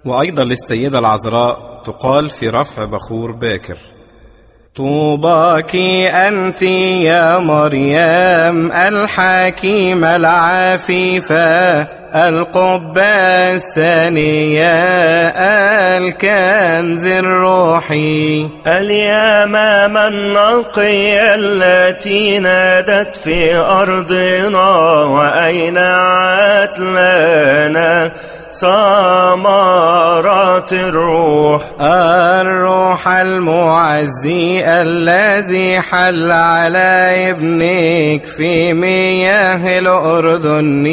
وأيضا للسيدة العذراء تقال في رفع بخور باكر: طوباك أنت يا مريم الحكيمة العفيفة القبة الثانية الكنز الروحي اليمامة النقية التي نادت في أرضنا وأينعت لنا ثمرات الروح المعزي الذي حل على ابنك في مياه الأردن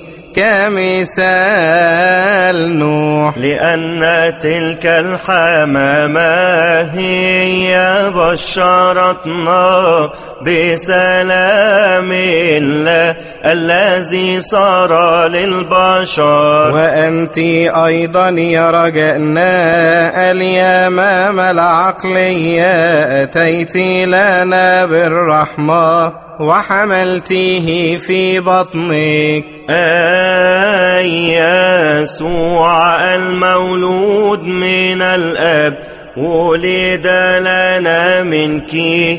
كمثال نوح، لأن تلك الحمامة هي بشرتنا بسلام الله الذي صار للبشر. وأنت أيضا يا رجاءنا اليمامة العقلية أتيت لنا بالرحمة وحملتيه في بطنك. يسوع المولود من الأب ولد لنا منك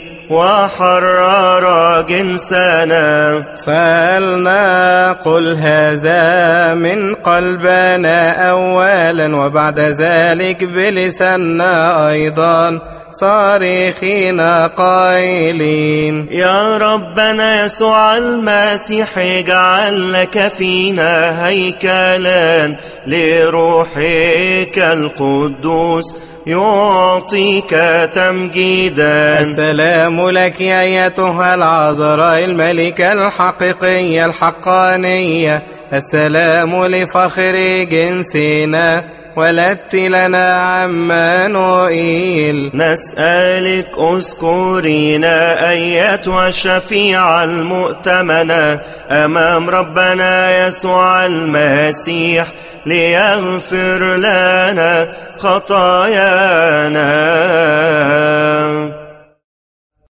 وحرر جنسنا، فلنقل هذا من قلبنا أولا وبعد ذلك بلساننا أيضا صارخين قائلين: يا ربنا يسوع المسيح اجعل لك فينا هيكلا لروحك القدوس يعطيك تمجيدا. السلام لك أيتها العذراء الملكة الحقيقية الحقانية، السلام لفخر جنسنا ولدت لنا عمانوئيل. نسألك اذكرينا أيتها الشفيعة المؤتمنة أمام ربنا يسوع المسيح ليغفر لنا خطايانا.